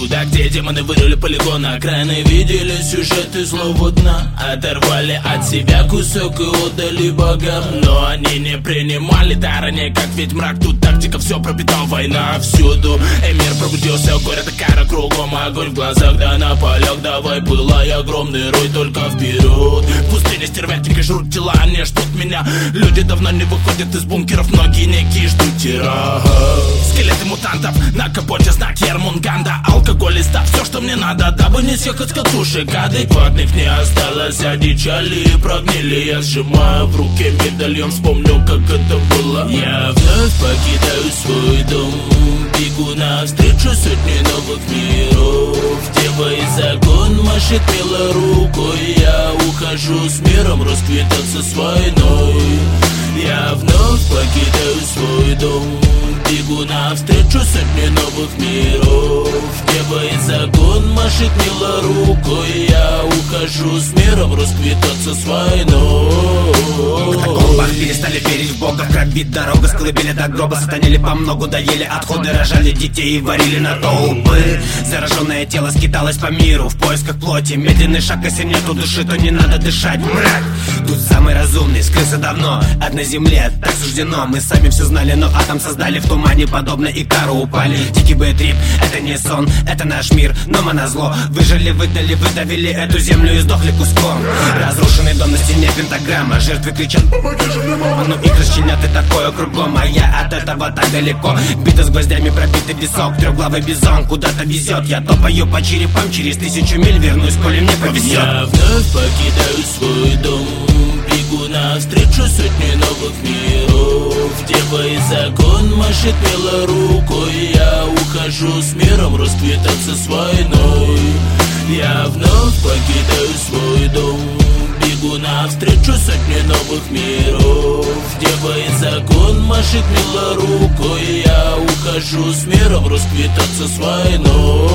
Туда, где демоны вырыли полигон, окраины видели сюжеты злого дна. Оторвали от себя кусок и отдали богам, но они не принимали дарение, как ведь мрак. Тут тактика, все пропитал, война всюду. Мир пробудился, горят и кара кругом, огонь в глазах, да на полях. Давай пылай, огромный рой, только вперед. В пустыне стервятники жрут тела, они ждут меня. Люди давно не выходят из бункеров, многие некие ждут тираж. Скелеты мутантов, на капоте знак Ермунганда. Алкоголь и став, все, что мне надо, дабы не съехать с катушек. Адекватных не осталось, одичали и прогнили. Я сжимаю в руке медальон, вспомню, как это было. Я вновь покидаю свой дом, бегу навстречу сотни новых миров. Дева и закон машет мило рукой. Я ухожу с миром расквитаться с войной. Я вновь покидаю свой дом, бегу навстречу сотни новых миров. Дева и закон машет мило рукой. Я ухожу с миром расквитаться с войной. В катакомбах перестали верить в Бога. В крови дорога с колыбели до гроба. Сатанели по многу, доели отходы, рожали детей и варили на толпы. Зараженное тело скиталось по миру в поисках плоти. Медленный шаг, если нету души, то не надо дышать. Мрак! Тут самый разумный, скрылся давно от на земле, так суждено. Мы сами все знали, но атом создали в тумане, подобно Икару упали. Дикий бэйтрип, это не сон, это наш мир, но мы назло выжили, выдали, выдавили эту землю и сдохли куском. Разрушенный дом, на стене пентаграмма, жертвы кричат: помоги же мне, мама. Ну их расчленят, и такое кругом, а я от этого так далеко. Бита с гвоздями, пробитый висок, трехглавый бизон куда-то везет. Я топаю по черепам, через 1000 миль вернусь, коли мне повезет. Я вновь покидаю свой дом, бегу навстречу сотни новых миров. Дева и закон машет мило рукой. Я ухожу с миром расквитаться с войной. Я вновь покидаю свой дом, бегу навстречу сотни новых миров. Дева и закон машет мило рукой. Я ухожу с миром расквитаться с войной.